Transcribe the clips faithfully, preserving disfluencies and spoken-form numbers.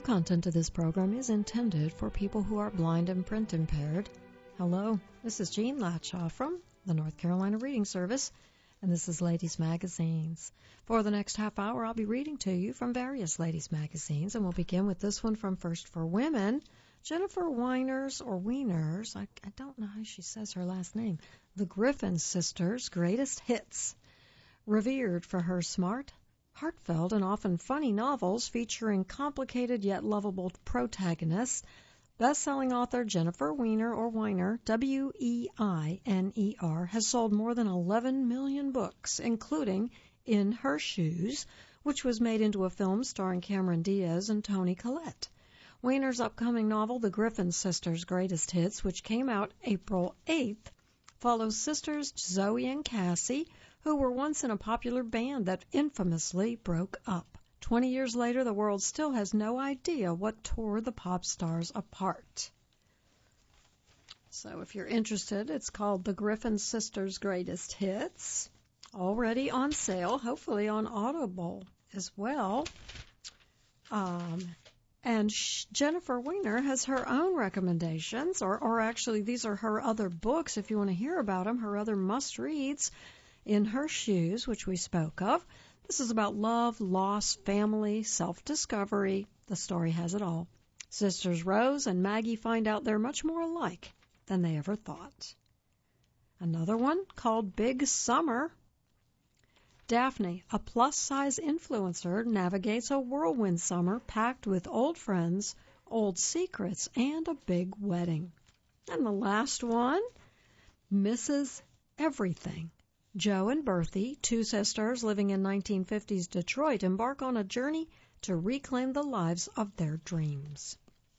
content of this program is intended for people who are blind and print impaired. Hello, this is Jean Latshaw from the North Carolina Reading Service, and this is Ladies Magazines. For the next half hour, I'll be reading to you from various Ladies Magazines, and we'll begin with this one from First for Women. Jennifer Weiners, or Wieners, I, I don't know how she says her last name, the Griffin Sisters' Greatest Hits. Revered for her smart, heartfelt, and often funny novels featuring complicated yet lovable protagonists, best-selling author Jennifer Weiner, or Weiner, W E I N E R, has sold more than eleven million books, including In Her Shoes, which was made into a film starring Cameron Diaz and Toni Collette. Weiner's upcoming novel, The Griffin Sisters' Greatest Hits, which came out April eighth, follows sisters Zoe and Cassie, who were once in a popular band that infamously broke up. Twenty years later, the world still has no idea what tore the pop stars apart. So if you're interested, it's called The Griffin Sisters' Greatest Hits, already on sale, hopefully on Audible as well. Um, and Jennifer Weiner has her own recommendations, or, or actually these are her other books if you want to hear about them, her other must-reads. In Her Shoes, which we spoke of. This is about love, loss, family, self-discovery. The story has it all. Sisters Rose and Maggie find out they're much more alike than they ever thought. Another one called Big Summer. Daphne, a plus-size influencer, navigates a whirlwind summer packed with old friends, old secrets, and a big wedding. And the last one, Missus Everything. Jo and Berthy, two sisters living in nineteen fifties Detroit, embark on a journey to reclaim the lives of their dreams.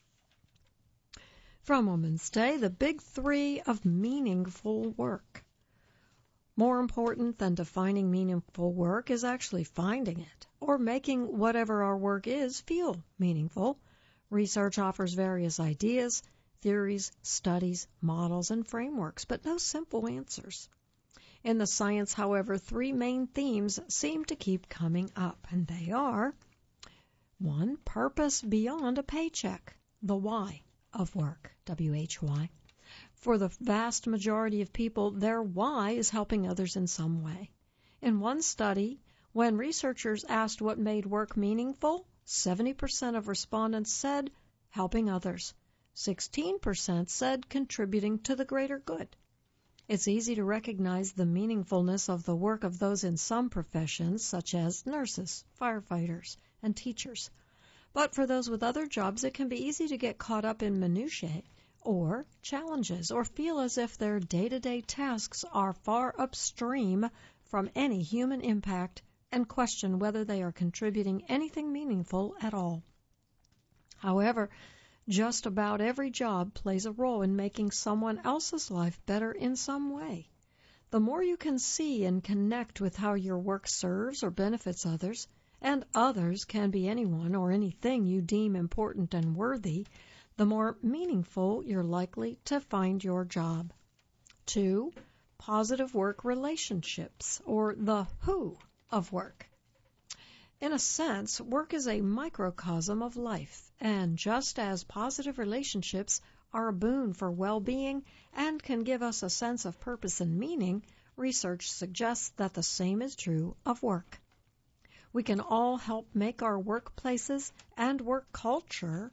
From Women's Day, the big three of meaningful work. More important than defining meaningful work is actually finding it, or making whatever our work is feel meaningful. Research offers various ideas, theories, studies, models, and frameworks, but no simple answers. In the science, however, three main themes seem to keep coming up, and they are, one, purpose beyond a paycheck, the why of work, W H Y. For the vast majority of people, their why is helping others in some way. In one study, when researchers asked what made work meaningful, seventy percent of respondents said helping others. sixteen percent said contributing to the greater good. It's easy to recognize the meaningfulness of the work of those in some professions, such as nurses, firefighters, and teachers. But for those with other jobs, it can be easy to get caught up in minutiae or challenges, or feel as if their day-to-day tasks are far upstream from any human impact and question whether they are contributing anything meaningful at all. However, just about every job plays a role in making someone else's life better in some way. The more you can see and connect with how your work serves or benefits others, and others can be anyone or anything you deem important and worthy, the more meaningful you're likely to find your job. Two, positive work relationships, or the who of work. In a sense, work is a microcosm of life, and just as positive relationships are a boon for well-being and can give us a sense of purpose and meaning, research suggests that the same is true of work. We can all help make our workplaces and work culture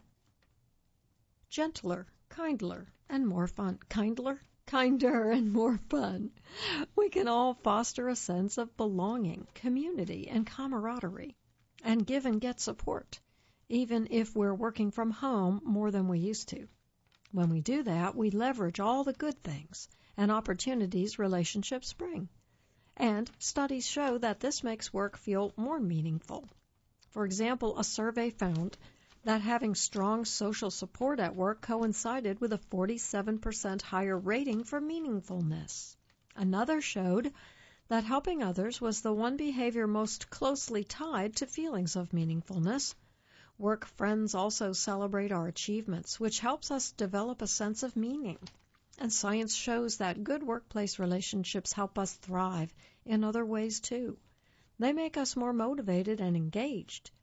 gentler, kindler, and more fun. Kindler? Kinder and more fun. We can all foster a sense of belonging, community, and camaraderie, and give and get support, even if we're working from home more than we used to. When we do that, we leverage all the good things and opportunities relationships bring. And studies show that this makes work feel more meaningful. For example, a survey found that having strong social support at work coincided with a forty-seven percent higher rating for meaningfulness. Another showed that helping others was the one behavior most closely tied to feelings of meaningfulness. Work friends also celebrate our achievements, which helps us develop a sense of meaning. And science shows that good workplace relationships help us thrive in other ways too. They make us more motivated and engaged,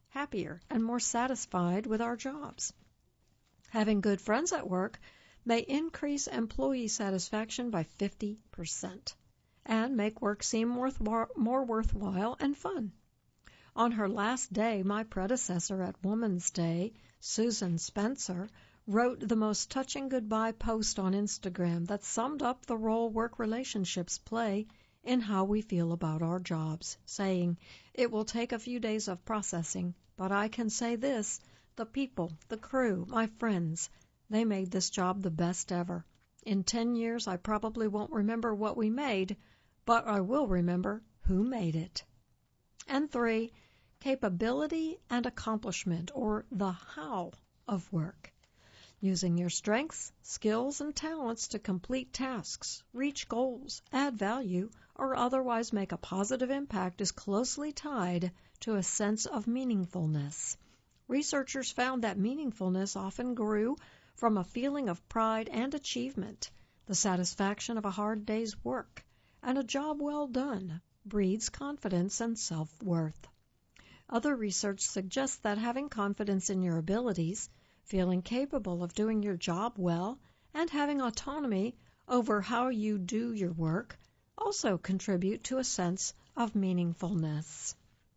happier, and more satisfied with our jobs. Having good friends at work may increase employee satisfaction by fifty percent and make work seem worth, more worthwhile and fun. On her last day, my predecessor at Woman's Day, Susan Spencer, wrote the most touching goodbye post on Instagram that summed up the role work relationships play in how we feel about our jobs, saying, "It will take a few days of processing, but I can say this, the people, the crew, my friends, they made this job the best ever. In ten years, I probably won't remember what we made, but I will remember who made it." And three, capability and accomplishment, or the how of work. Using your strengths, skills, and talents to complete tasks, reach goals, add value, or otherwise make a positive impact is closely tied to a sense of meaningfulness. Researchers found that meaningfulness often grew from a feeling of pride and achievement. The satisfaction of a hard day's work and a job well done breeds confidence and self-worth. Other research suggests that having confidence in your abilities, feeling capable of doing your job well, and having autonomy over how you do your work also contribute to a sense of meaningfulness.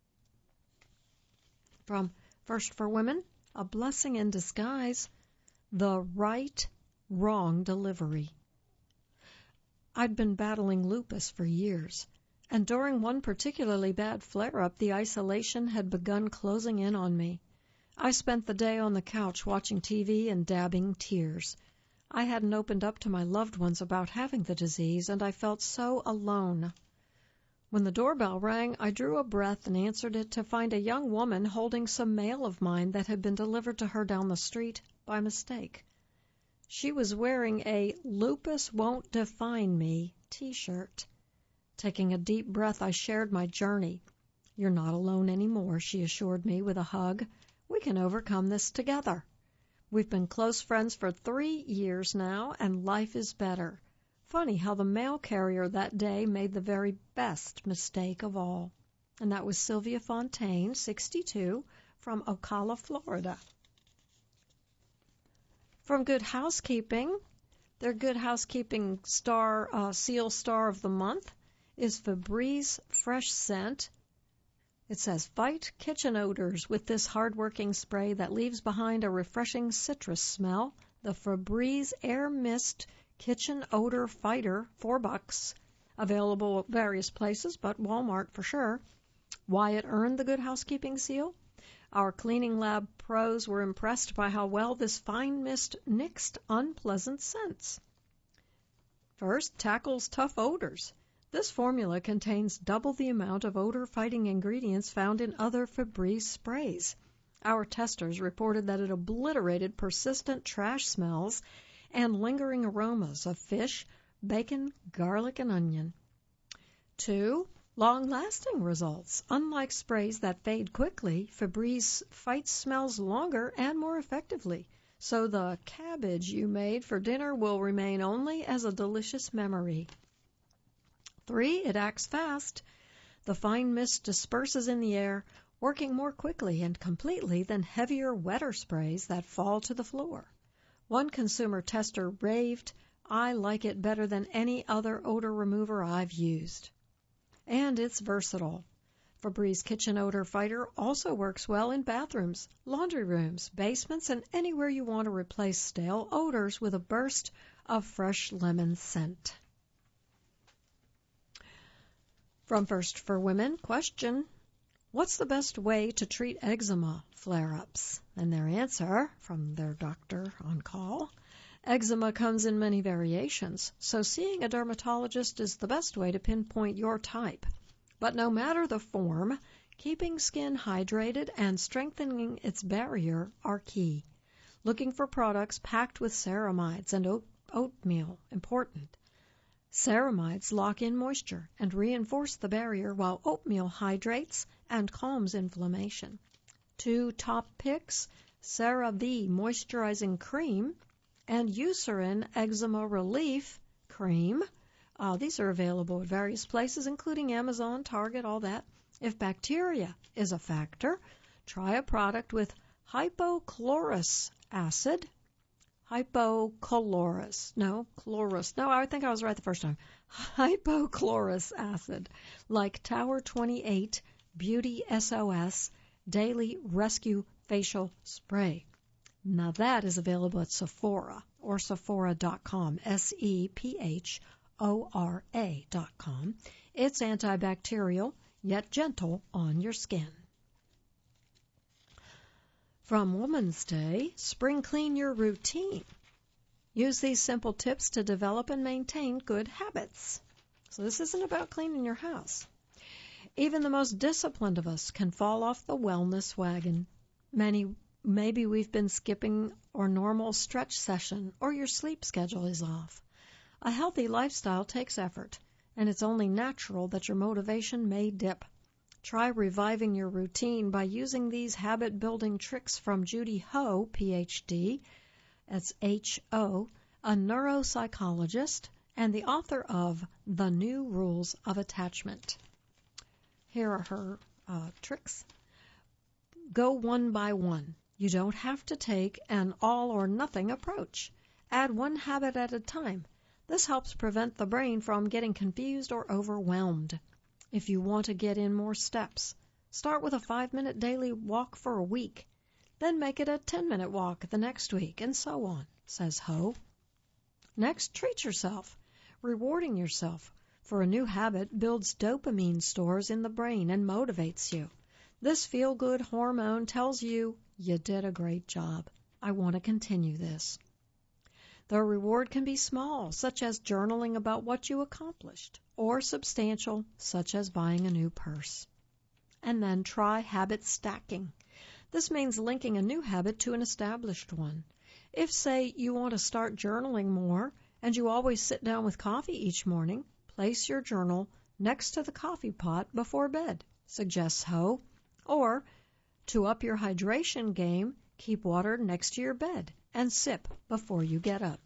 From First for Women, A Blessing in Disguise, the right, wrong delivery. I'd been battling lupus for years, and during one particularly bad flare-up, the isolation had begun closing in on me. I spent the day on the couch watching T V and dabbing tears. I hadn't opened up to my loved ones about having the disease, and I felt so alone. When the doorbell rang, I drew a breath and answered it to find a young woman holding some mail of mine that had been delivered to her down the street by mistake. She was wearing a "Lupus Won't Define Me" t-shirt. Taking a deep breath, I shared my journey. "You're not alone anymore," she assured me with a hug. "We can overcome this together. We've been close friends for three years now, and life is better." Funny how the mail carrier that day made the very best mistake of all. And that was Sylvia Fontaine, sixty-two, from Ocala, Florida. From Good Housekeeping, their Good Housekeeping star, uh, Seal Star of the Month is Febreze Fresh Scent. It says, "Fight kitchen odors with this hard-working spray that leaves behind a refreshing citrus smell. The Febreze Air Mist Kitchen Odor Fighter, four bucks. Available at various places, but Walmart for sure." Why it earned the Good Housekeeping seal? Our cleaning lab pros were impressed by how well this fine mist nixed unpleasant scents. First, tackles tough odors. This formula contains double the amount of odor-fighting ingredients found in other Febreze sprays. Our testers reported that it obliterated persistent trash smells and lingering aromas of fish, bacon, garlic, and onion. Two, long-lasting results. Unlike sprays that fade quickly, Febreze fights smells longer and more effectively, so the cabbage you made for dinner will remain only as a delicious memory. Three, it acts fast. The fine mist disperses in the air, working more quickly and completely than heavier, wetter sprays that fall to the floor. One consumer tester raved, "I like it better than any other odor remover I've used." And it's versatile. Febreze Kitchen Odor Fighter also works well in bathrooms, laundry rooms, basements, and anywhere you want to replace stale odors with a burst of fresh lemon scent. From First for Women, question, what's the best way to treat eczema flare-ups? And their answer, from their doctor on call, eczema comes in many variations, so seeing a dermatologist is the best way to pinpoint your type. But no matter the form, keeping skin hydrated and strengthening its barrier are key. Looking for products packed with ceramides and oat- oatmeal, important. Ceramides lock in moisture and reinforce the barrier, while oatmeal hydrates and calms inflammation. Two top picks, CeraVe Moisturizing Cream and Eucerin Eczema Relief Cream. Uh, these are available at various places, including Amazon, Target, all that. If bacteria is a factor, Try a product with hypochlorous acid. Hypochlorous. No, chlorous. No, I think I was right the first time. Hypochlorous acid, like Tower twenty-eight Beauty S O S Daily Rescue Facial Spray. Now that is available at Sephora or Sephora dot com, S E P H O R A dot com. It's antibacterial, yet gentle on your skin. From Woman's Day, spring clean your routine. Use these simple tips to develop and maintain good habits. So this isn't about cleaning your house. Even the most disciplined of us can fall off the wellness wagon. Many, maybe we've been skipping our normal stretch session, or your sleep schedule is off. A healthy lifestyle takes effort, and it's only natural that your motivation may dip. Try reviving your routine by using these habit-building tricks from Judy Ho, P H D, that's H O, a neuropsychologist and the author of The New Rules of Attachment. Here are her uh, tricks. Go one by one. You don't have to take an all-or-nothing approach. Add one habit at a time. This helps prevent the brain from getting confused or overwhelmed. If you want to get in more steps, start with a five-minute daily walk for a week. Then make it a ten-minute walk the next week, and so on, says Ho. Next, treat yourself. Rewarding yourself for a new habit builds dopamine stores in the brain and motivates you. This feel-good hormone tells you, you did a great job. I want to continue this. The reward can be small, such as journaling about what you accomplished, or substantial, such as buying a new purse. And then try habit stacking. This means linking a new habit to an established one. If, say, you want to start journaling more, and you always sit down with coffee each morning, place your journal next to the coffee pot before bed, suggests Ho. Or, to up your hydration game, keep water next to your bed and sip before you get up.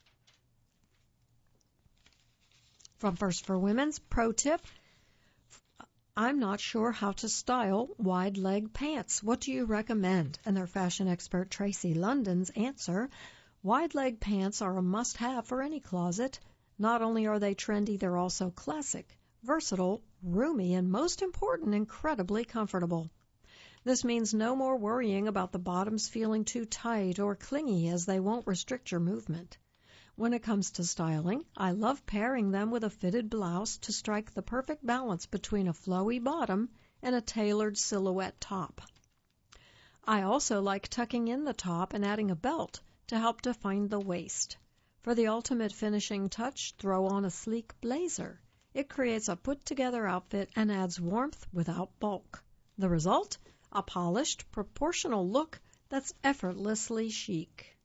From First for Women's pro tip, I'm not sure how to style wide leg pants. What do you recommend? And their fashion expert Tracy London's answer, wide leg pants are a must-have for any closet. Not only are they trendy, they're also classic, versatile, roomy, and most important, incredibly comfortable. This means no more worrying about the bottoms feeling too tight or clingy, as they won't restrict your movement. When it comes to styling, I love pairing them with a fitted blouse to strike the perfect balance between a flowy bottom and a tailored silhouette top. I also like tucking in the top and adding a belt to help define the waist. For the ultimate finishing touch, throw on a sleek blazer. It creates a put-together outfit and adds warmth without bulk. The result? A polished, proportional look that's effortlessly chic.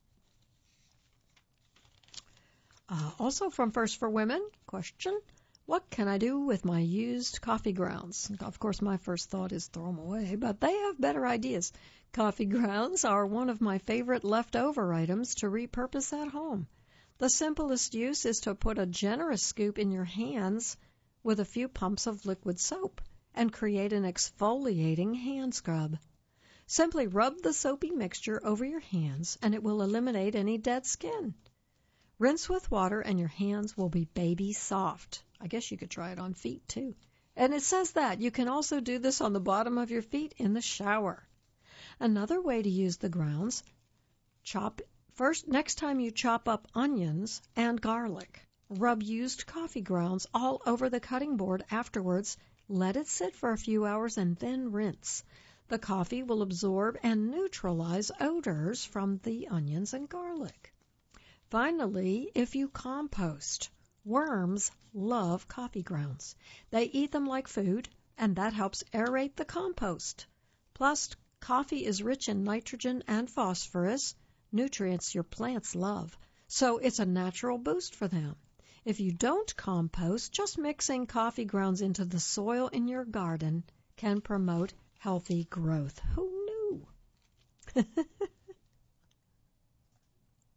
Uh, also from First for Women, question, what can I do with my used coffee grounds? Of course, my first thought is throw them away, but they have better ideas. Coffee grounds are one of my favorite leftover items to repurpose at home. The simplest use is to put a generous scoop in your hands with a few pumps of liquid soap and create an exfoliating hand scrub. Simply rub the soapy mixture over your hands and it will eliminate any dead skin. Rinse with water and your hands will be baby soft. I guess you could try it on feet too. And it says that you can also do this on the bottom of your feet in the shower. Another way to use the grounds, chop first next time you chop up onions and garlic. Rub used coffee grounds all over the cutting board afterwards. Let it sit for a few hours and then rinse. The coffee will absorb and neutralize odors from the onions and garlic. Finally, if you compost, worms love coffee grounds. They eat them like food, and that helps aerate the compost. Plus, coffee is rich in nitrogen and phosphorus, nutrients your plants love, so it's a natural boost for them. If you don't compost, just mixing coffee grounds into the soil in your garden can promote healthy growth. Who knew?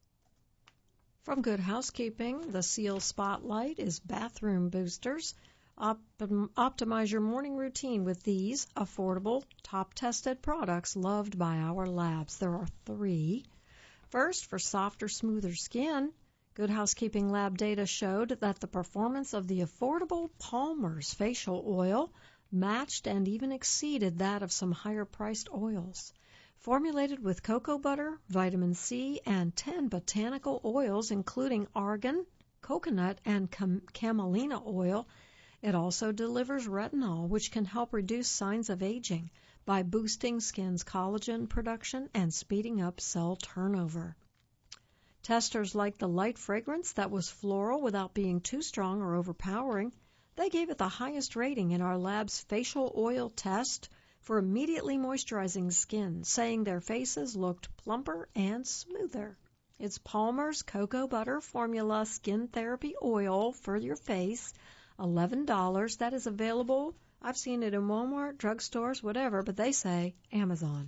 From Good Housekeeping, the Seal Spotlight is bathroom boosters. Op- optimize your morning routine with these affordable, top-tested products loved by our labs. There are three. First, for softer, smoother skin, Good Housekeeping Lab data showed that the performance of the affordable Palmer's facial oil matched and even exceeded that of some higher-priced oils. Formulated with cocoa butter, vitamin C, and ten botanical oils, including argan, coconut, and cam- camelina oil, it also delivers retinol, which can help reduce signs of aging by boosting skin's collagen production and speeding up cell turnover. Testers liked the light fragrance that was floral without being too strong or overpowering. They gave it the highest rating in our lab's facial oil test for immediately moisturizing skin, saying their faces looked plumper and smoother. It's Palmer's Cocoa Butter Formula Skin Therapy Oil for your face, eleven dollars. That is available. I've seen it in Walmart, drugstores, whatever, but they say Amazon.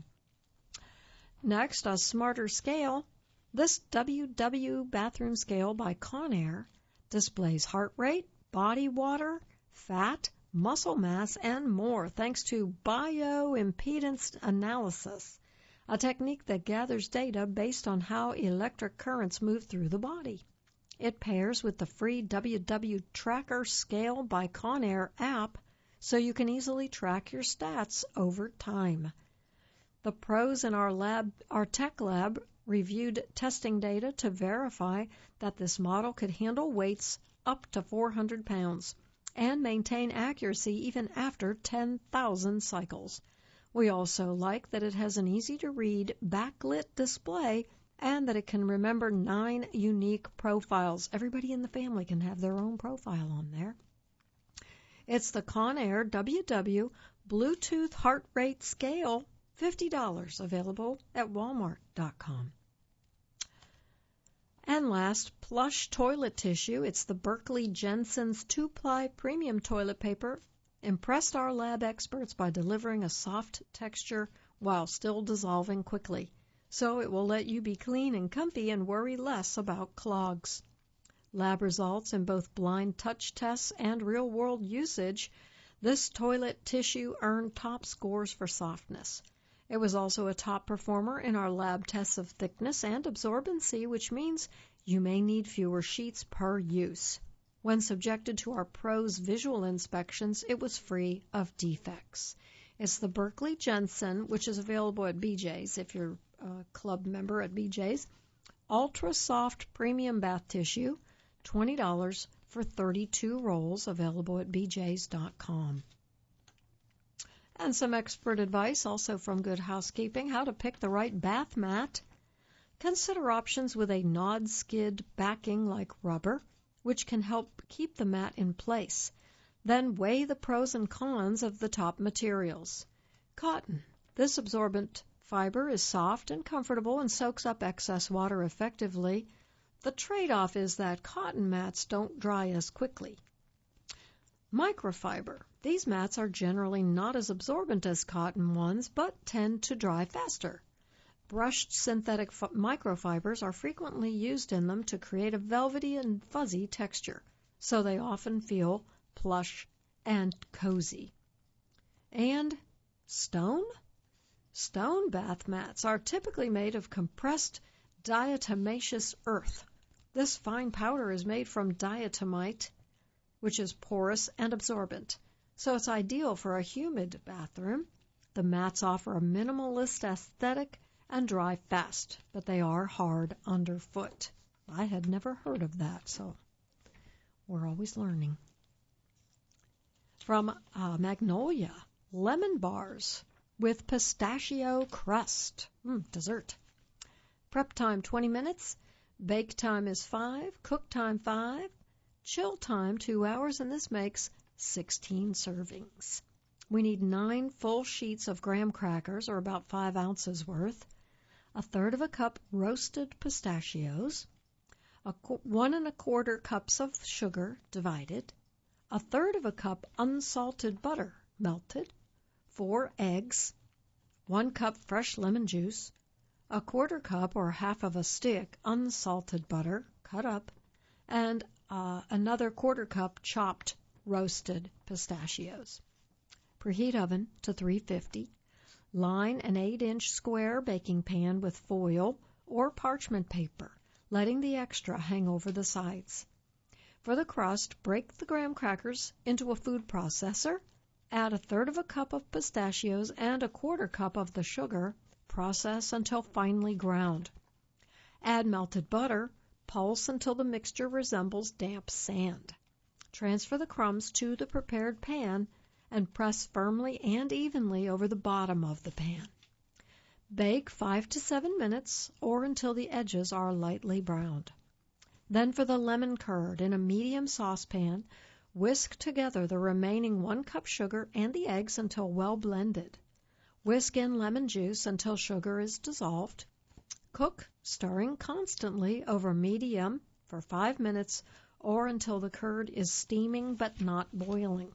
Next, a smarter scale. This W W bathroom scale by Conair displays heart rate, body water, fat, muscle mass, and more thanks to bioimpedance analysis, a technique that gathers data based on how electric currents move through the body. It pairs with the free W W Tracker Scale by Conair app so you can easily track your stats over time. The pros in our lab, our tech lab, reviewed testing data to verify that this model could handle weights up to four hundred pounds and maintain accuracy even after ten thousand cycles. We also like that it has an easy-to-read backlit display and that it can remember nine unique profiles. Everybody in the family can have their own profile on there. It's the Conair W W Bluetooth Heart Rate Scale, fifty dollars, available at walmart dot com. And last, plush toilet tissue. It's the Berkley Jensen's two-ply premium toilet paper. Impressed our lab experts by delivering a soft texture while still dissolving quickly. So it will let you be clean and comfy and worry less about clogs. Lab results in both blind touch tests and real-world usage. This toilet tissue earned top scores for softness. It was also a top performer in our lab tests of thickness and absorbency, which means you may need fewer sheets per use. When subjected to our pros' visual inspections, it was free of defects. It's the Berkley Jensen, which is available at B J's if you're a club member at B J's. Ultra Soft Premium Bath Tissue, twenty dollars for thirty-two rolls, available at b j's dot com. And some expert advice also from Good Housekeeping, how to pick the right bath mat. Consider options with a nod-skid backing like rubber, which can help keep the mat in place. Then weigh the pros and cons of the top materials. Cotton. This absorbent fiber is soft and comfortable and soaks up excess water effectively. The trade-off is that cotton mats don't dry as quickly. Microfiber. These mats are generally not as absorbent as cotton ones, but tend to dry faster. Brushed synthetic f- microfibers are frequently used in them to create a velvety and fuzzy texture, so they often feel plush and cozy. And stone? Stone bath mats are typically made of compressed diatomaceous earth. This fine powder is made from diatomite, which is porous and absorbent, so it's ideal for a humid bathroom. The mats offer a minimalist aesthetic and dry fast, but they are hard underfoot. I had never heard of that, so we're always learning. From uh, Magnolia, lemon bars with pistachio crust. Mm, dessert. Prep time twenty minutes. Bake time is five. Cook time five. Chill time two hours, and this makes sixteen servings. We need nine full sheets of graham crackers, or about five ounces worth, a third of a cup roasted pistachios, a qu- one and a quarter cups of sugar divided, a third of a cup unsalted butter melted, four eggs, one cup fresh lemon juice, a quarter cup or half of a stick unsalted butter cut up, and uh, another quarter cup chopped roasted pistachios. Preheat oven to three fifty. Line an eight inch square baking pan with foil or parchment paper, letting the extra hang over the sides. For the crust, break the graham crackers into a food processor, add a third of a cup of pistachios and a quarter cup of the sugar, process until finely ground. Add melted butter, pulse until the mixture resembles damp sand. Transfer the crumbs to the prepared pan and press firmly and evenly over the bottom of the pan. Bake five to seven minutes or until the edges are lightly browned. Then for the lemon curd, in a medium saucepan, whisk together the remaining one cup sugar and the eggs until well blended. Whisk in lemon juice until sugar is dissolved. Cook, stirring constantly over medium for five minutes or until the curd is steaming but not boiling.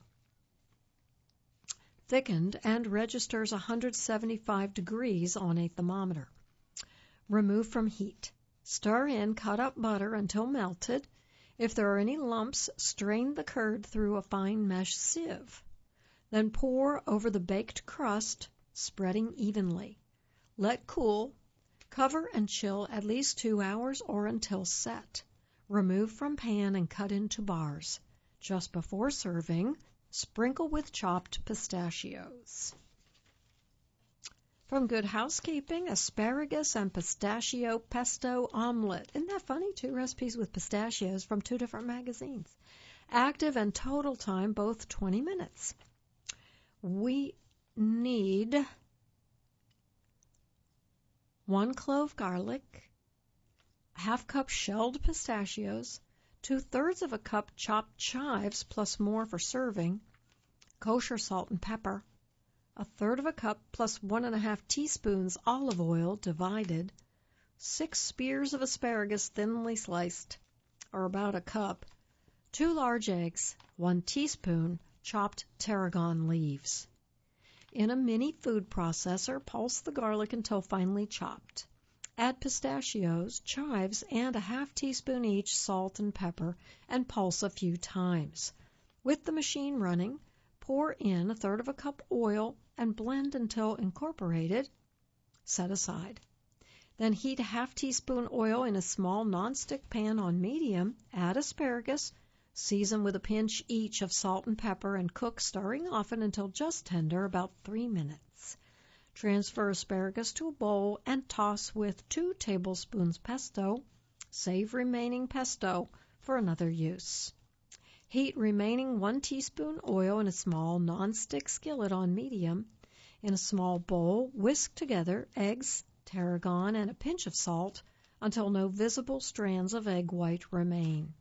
Thickened and registers one hundred seventy-five degrees on a thermometer. Remove from heat. Stir in cut up butter until melted. If there are any lumps, strain the curd through a fine mesh sieve. Then pour over the baked crust, spreading evenly. Let cool. Cover and chill at least two hours or until set. Remove from pan and cut into bars. Just before serving, sprinkle with chopped pistachios. From Good Housekeeping, asparagus and pistachio pesto omelet. Isn't that funny? Two recipes with pistachios from two different magazines. Active and total time, both twenty minutes. We need one clove garlic, half cup shelled pistachios, two-thirds of a cup chopped chives plus more for serving, kosher salt and pepper, a third of a cup plus one and a half teaspoons olive oil divided, six spears of asparagus thinly sliced, or about a cup, two large eggs, one teaspoon chopped tarragon leaves. In a mini food processor, pulse the garlic until finely chopped. Add pistachios, chives, and a half teaspoon each salt and pepper, and pulse a few times. With the machine running, pour in a third of a cup oil and blend until incorporated. Set aside. Then heat a half teaspoon oil in a small nonstick pan on medium, add asparagus, season with a pinch each of salt and pepper, and cook, stirring often until just tender, about three minutes. Transfer asparagus to a bowl and toss with two tablespoons pesto. Save remaining pesto for another use. Heat remaining one teaspoon oil in a small nonstick skillet on medium. In a small bowl, whisk together eggs, tarragon, and a pinch of salt until no visible strands of egg white remain.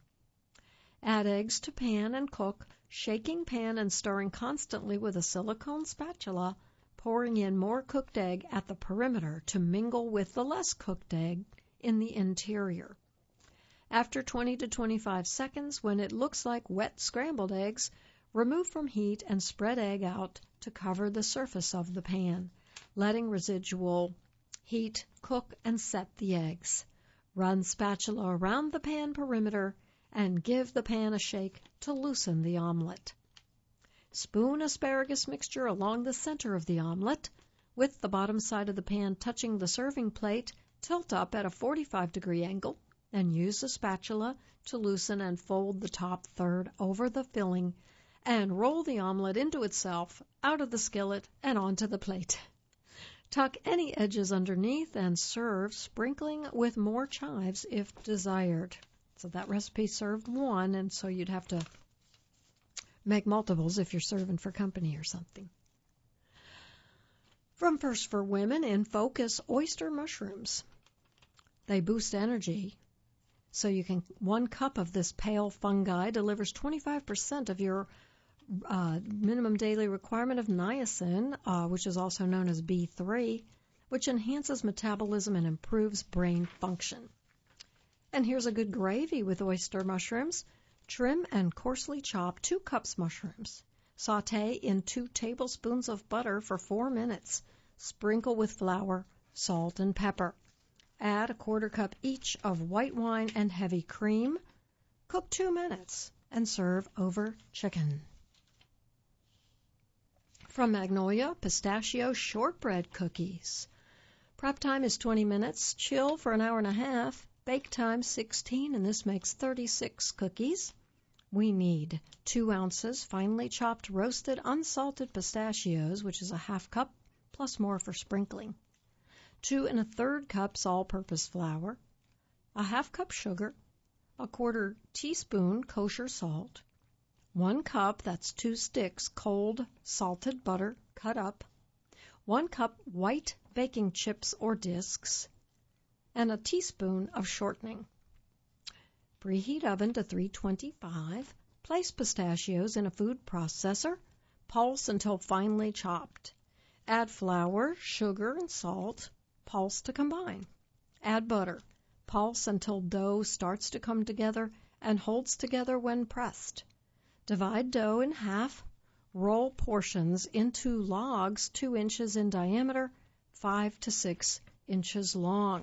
Add eggs to pan and cook, shaking pan and stirring constantly with a silicone spatula, pouring in more cooked egg at the perimeter to mingle with the less cooked egg in the interior. After twenty to twenty-five seconds, when it looks like wet scrambled eggs, remove from heat and spread egg out to cover the surface of the pan, letting residual heat cook and set the eggs. Run spatula around the pan perimeter and give the pan a shake to loosen the omelet. Spoon asparagus mixture along the center of the omelet. With the bottom side of the pan touching the serving plate, tilt up at a forty-five degree angle and use a spatula to loosen and fold the top third over the filling and roll the omelet into itself, out of the skillet, and onto the plate. Tuck any edges underneath and serve, sprinkling with more chives if desired. So that recipe served one, and so you'd have to make multiples if you're serving for company or something. From First for Women, in focus, oyster mushrooms. They boost energy. So you can, one cup of this pale fungi delivers twenty-five percent of your uh, minimum daily requirement of niacin, uh, which is also known as B three, which enhances metabolism and improves brain function. And here's a good gravy with oyster mushrooms. Trim and coarsely chop two cups mushrooms. Sauté in two tablespoons of butter for four minutes. Sprinkle with flour, salt, and pepper. Add a quarter cup each of white wine and heavy cream. Cook two minutes. and serve over chicken. From Magnolia, pistachio shortbread cookies. Prep time is twenty minutes, chill for an hour and a half, bake time sixteen, and this makes thirty-six cookies. We need two ounces finely chopped roasted unsalted pistachios, which is a half cup, plus more for sprinkling. Two and a third cups all-purpose flour, a half cup sugar, a quarter teaspoon kosher salt, one cup, that's two sticks, cold salted butter cut up, one cup white baking chips or discs, and a teaspoon of shortening. Preheat oven to three twenty-five. Place pistachios in a food processor. Pulse until finely chopped. Add flour, sugar, and salt. Pulse to combine. Add butter. Pulse until dough starts to come together and holds together when pressed. Divide dough in half. Roll portions into logs two inches in diameter, five to six inches long.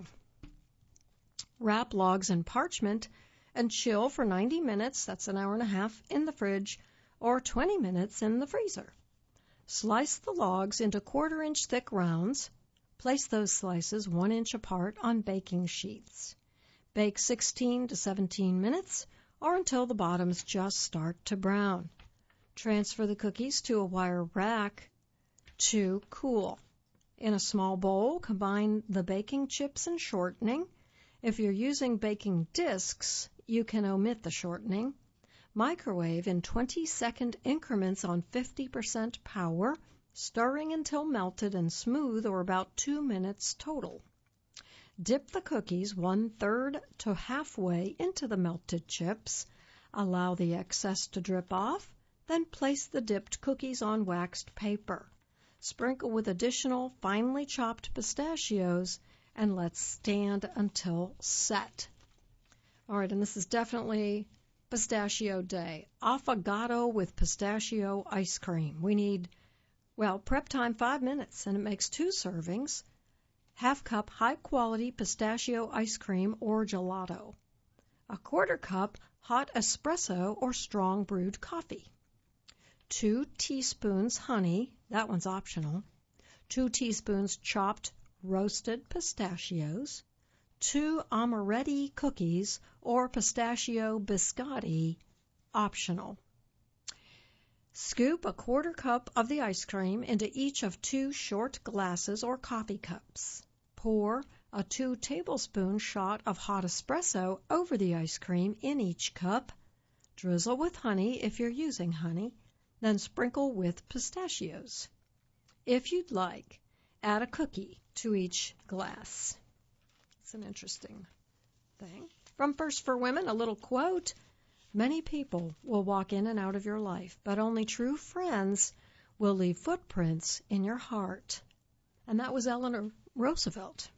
Wrap logs in parchment and chill for ninety minutes, that's an hour and a half, in the fridge, or twenty minutes in the freezer. Slice the logs into quarter-inch thick rounds. Place those slices one inch apart on baking sheets. Bake sixteen to seventeen minutes, or until the bottoms just start to brown. Transfer the cookies to a wire rack to cool. In a small bowl, combine the baking chips and shortening. If you're using baking discs, you can omit the shortening. Microwave in twenty-second increments on fifty percent power, stirring until melted and smooth, or about two minutes total. Dip the cookies one-third to halfway into the melted chips. Allow the excess to drip off, then place the dipped cookies on waxed paper. Sprinkle with additional finely chopped pistachios and let stand until set. All right, and this is definitely pistachio day. Affogato with pistachio ice cream. We need, well, prep time five minutes, and it makes two servings. Half cup high-quality pistachio ice cream or gelato. A quarter cup hot espresso or strong brewed coffee. Two teaspoons honey, that one's optional. Two teaspoons chopped roasted pistachios. Two amaretti cookies or pistachio biscotti, optional. Scoop a quarter cup of the ice cream into each of two short glasses or coffee cups. Pour a two tablespoon shot of hot espresso over the ice cream in each cup. Drizzle with honey if you're using honey, then sprinkle with pistachios. If you'd like, add a cookie to each glass. It's an interesting thing. From First for Women, a little quote. Many people will walk in and out of your life, but only true friends will leave footprints in your heart. And that was Eleanor Roosevelt.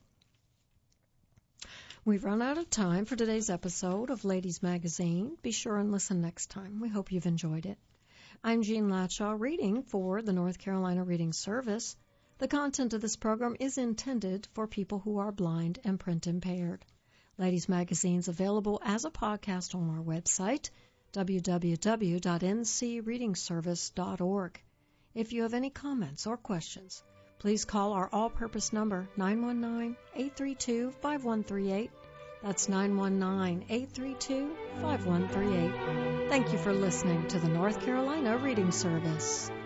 We've run out of time for today's episode of Ladies Magazine. Be sure and listen next time. We hope you've enjoyed it. I'm Jean Latshaw, reading for the North Carolina Reading Service. The content of this program is intended for people who are blind and print impaired. Ladies Magazine is available as a podcast on our website, w w w dot n c reading service dot org. If you have any comments or questions, please call our all-purpose number, nine one nine, eight three two, five one three eight. That's nine one nine, eight three two, five one three eight. Thank you for listening to the North Carolina Reading Service.